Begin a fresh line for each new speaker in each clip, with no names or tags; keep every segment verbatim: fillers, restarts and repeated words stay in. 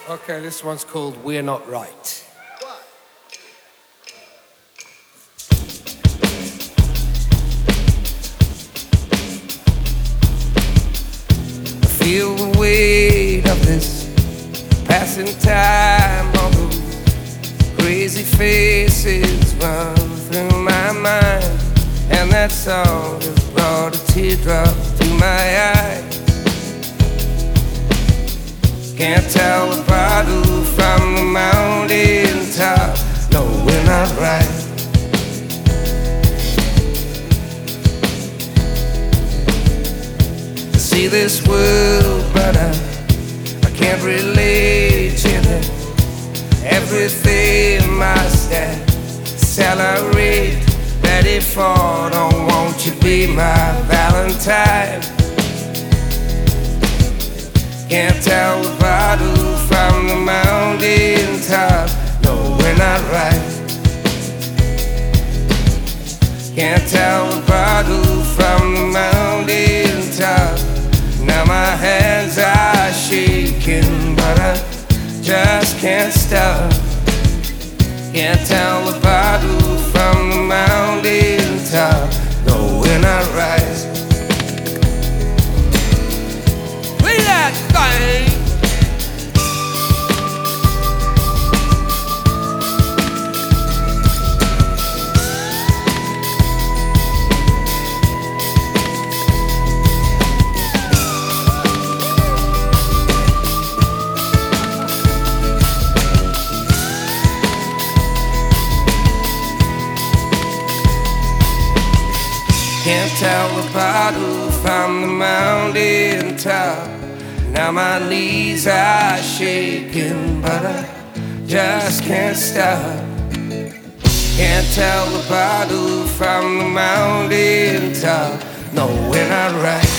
Okay, this one's called We're Not Right. I feel the weight of this passing time. All those crazy faces run through my mind, and that song has brought a teardrop to my eye. Can't tell the bottle from the mountain top. No, we're not right. I see this world, but I, I can't relate to it. Everything must accelerate. Ready for, don't want you be my Valentine. Can't tell the bottle from the mountain top. No, we're not right. Can't tell the bottle from the mountain top. Now my hands are shaking, but I just can't stop. Can't tell the bottle from the mountain top. No, we're not right. That thing. Can't tell the bottle from the mountain top. Now my knees are shaking, but I just can't stop. Can't tell the bottle from the mountain top. No, we're not right.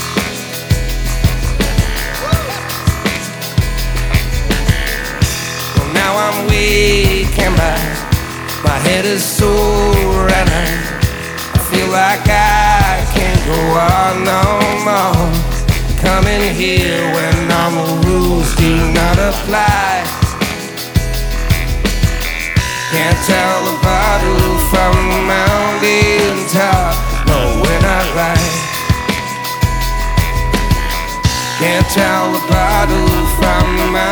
Well, now I'm weak and my, my head is sore, and I, I feel like I can't go on no more. Coming here when normal rules do not apply. Can't tell the bottle from the mountain top. No, we're not right. Can't tell the bottle from the mountain top.